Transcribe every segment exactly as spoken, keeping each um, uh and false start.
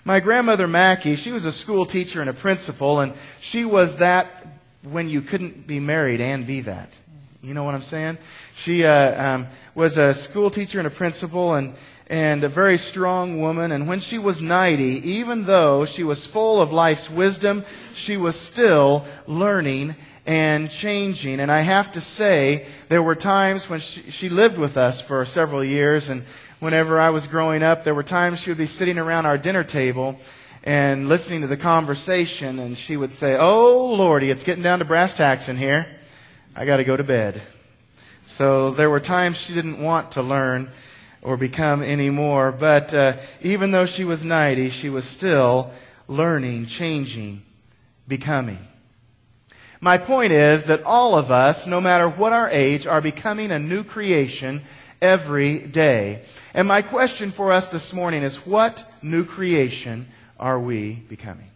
My grandmother Mackie, she was a school teacher and a principal, and she was that when you couldn't be married and be that. You know what I'm saying? She uh, um, was a school teacher and a principal, and and a very strong woman. And when she was ninety, even though she was full of life's wisdom, she was still learning and changing. And I have to say, there were times when she, she lived with us for several years, and whenever I was growing up, there were times she would be sitting around our dinner table and listening to the conversation, and she would say, "Oh, Lordy, it's getting down to brass tacks in here. I got to go to bed." So there were times she didn't want to learn or become any more. But uh, even though she was ninety, she was still learning, changing, becoming. My point is that all of us, no matter what our age, are becoming a new creation every day. And my question for us this morning is, what new creation are we becoming?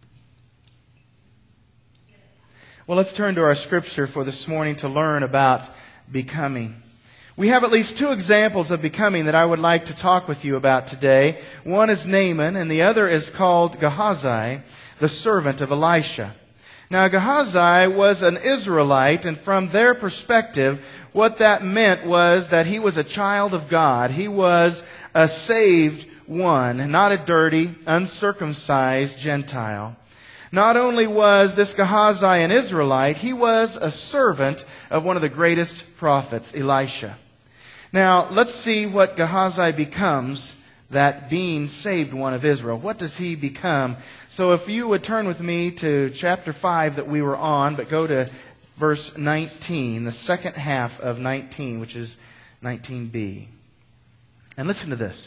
Well, let's turn to our scripture for this morning to learn about becoming. We have at least two examples of becoming that I would like to talk with you about today. One is Naaman, and the other is called Gehazi, the servant of Elisha. Now, Gehazi was an Israelite, and from their perspective, what that meant was that he was a child of God. He was a saved one, not a dirty, uncircumcised Gentile. Not only was this Gehazi an Israelite, he was a servant of one of the greatest prophets, Elisha. Now, let's see what Gehazi becomes, that being saved one of Israel. What does he become? So if you would turn with me to chapter five that we were on, but go to verse nineteen, the second half of nineteen, which is nineteen b. And listen to this.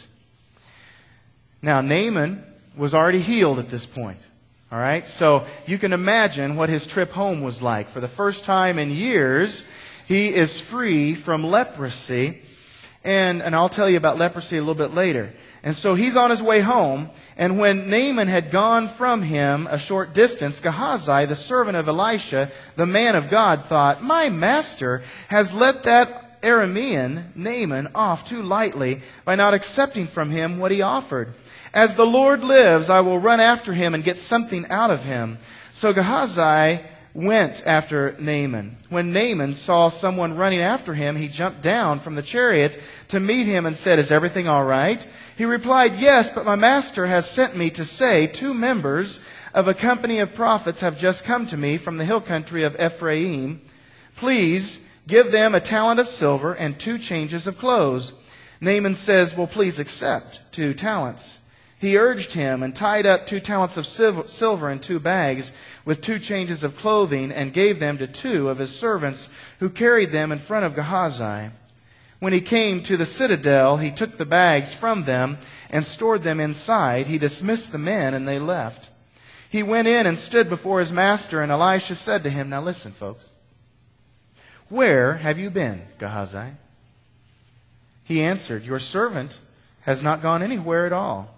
Now, Naaman was already healed at this point. All right? So you can imagine what his trip home was like. For the first time in years, he is free from leprosy. And, and I'll tell you about leprosy a little bit later. And so he's on his way home. And when Naaman had gone from him a short distance, Gehazi, the servant of Elisha, the man of God, thought, "My master has let that Aramean Naaman off too lightly by not accepting from him what he offered. As the Lord lives, I will run after him and get something out of him." So Gehazi went after Naaman. When Naaman saw someone running after him, he jumped down from the chariot to meet him and said, "Is everything all right?" He replied, "Yes, but my master has sent me to say, two members of a company of prophets have just come to me from the hill country of Ephraim. Please give them a talent of silver and two changes of clothes." Naaman says, "Well, please accept two talents." He urged him and tied up two talents of silver in two bags with two changes of clothing and gave them to two of his servants who carried them in front of Gehazi. When he came to the citadel, he took the bags from them and stored them inside. He dismissed the men and they left. He went in and stood before his master, and Elisha said to him, "Now listen, folks. Where have you been, Gehazi?" He answered, "Your servant has not gone anywhere at all."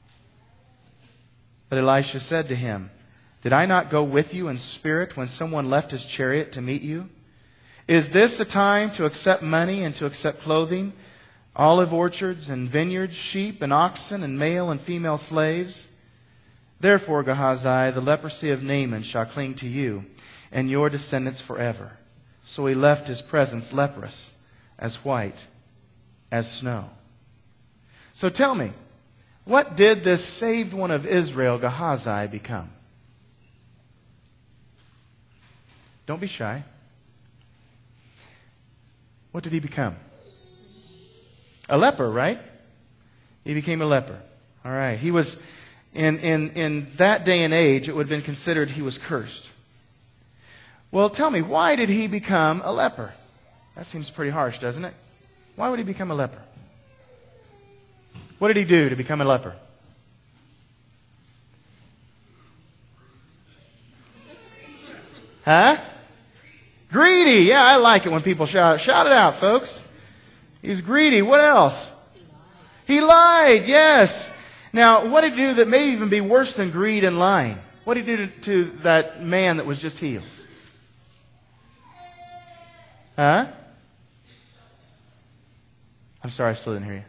But Elisha said to him, "Did I not go with you in spirit when someone left his chariot to meet you? Is this a time to accept money and to accept clothing, olive orchards and vineyards, sheep and oxen and male and female slaves? Therefore, Gehazi, the leprosy of Naaman shall cling to you and your descendants forever." So he left his presence leprous, as white as snow. So tell me, what did this saved one of Israel, Gehazi, become? Don't be shy. What did he become? A leper, right? He became a leper. All right. He was, in, in, in that day and age, it would have been considered he was cursed. Well, tell me, why did he become a leper? That seems pretty harsh, doesn't it? Why would he become a leper? What did he do to become a leper? Huh? Greedy. Yeah, I like it when people shout. Shout it out, folks. He's greedy. What else? He lied. Yes. Now, what did he do that may even be worse than greed and lying? What did he do to, to that man that was just healed? Huh? I'm sorry, I still didn't hear you.